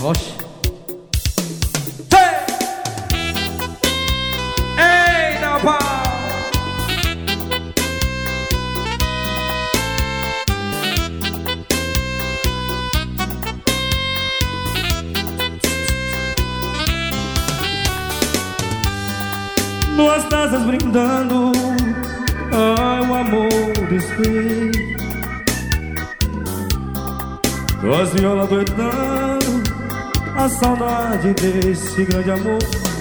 Oxe. Eita, pau! Duas taças brindando, ai, o amor desfez. Duas violas doidando, a saudade desse grande amor.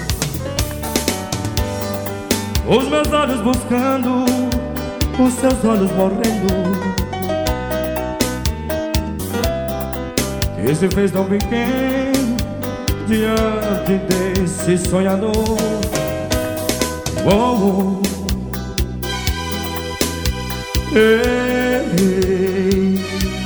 Os meus olhos buscando, os seus olhos morrendo. Que se fez tão pequeno diante desse sonhador. Oh, oh. Ei, ei.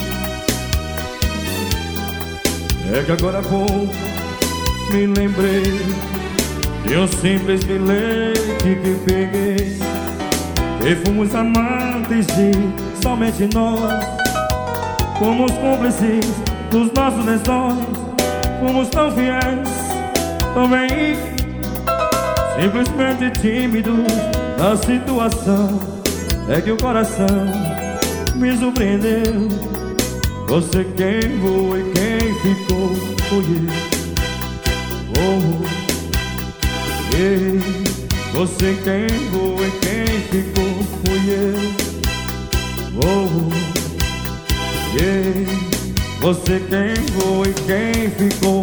É que agora há pouco me lembrei de um simples bilhete que peguei. E fomos amantes de somente nós. Fomos cúmplices dos nossos lençóis. Fomos tão fiéis, também simplesmente tímidos na situação. É que o coração me surpreendeu. Você quem voou e quem ficou foi eu. Oh, yeah. Você quem voou e quem ficou foi eu. Oh, yeah. Você quem voou e quem ficou.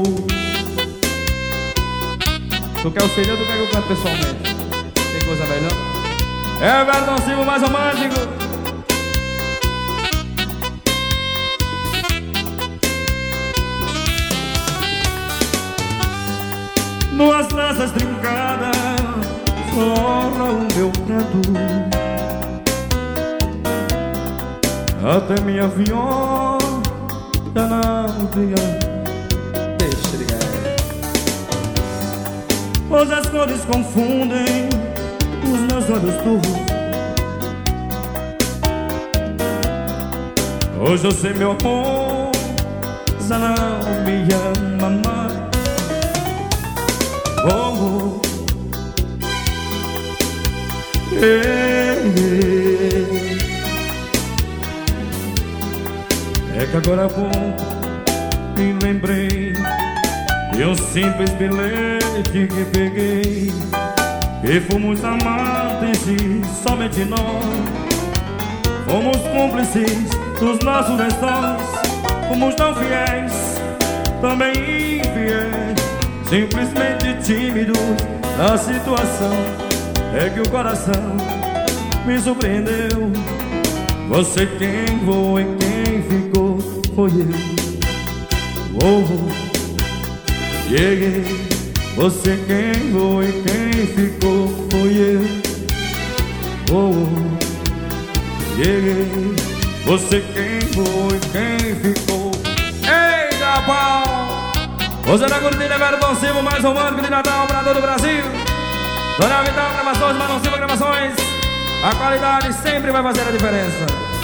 Tu quer o CD ou tu quer que eu canto pessoalmente? Tem coisa melhor? É o Everton Silva mais romântico. Duas taças trincadas, chora o meu pranto. Até minha viola já não briga. Deixa ligar. Hoje as cores confundem os meus olhos turvos. Hoje eu sei, meu amor, já não me ama mais. Oh, é que agora há pouco me lembrei de um simples bilhete que peguei. E fomos amantes e somente nós. Fomos cúmplices dos nossos lençóis. Fomos tão fiéis, também infiéis, simplesmente tímidos na situação. É que o coração me surpreendeu. Você quem voou e quem ficou foi eu. Oh, yeah. Você quem voou e quem ficou foi eu. Oh, yeah. Você quem voou e quem ficou. Eita, pau! Você tá curtindo Everton Silva mais romântico de Natal para todo o Brasil. Dona Vital Gravações, Marlon Silva Gravações. A qualidade sempre vai fazer a diferença.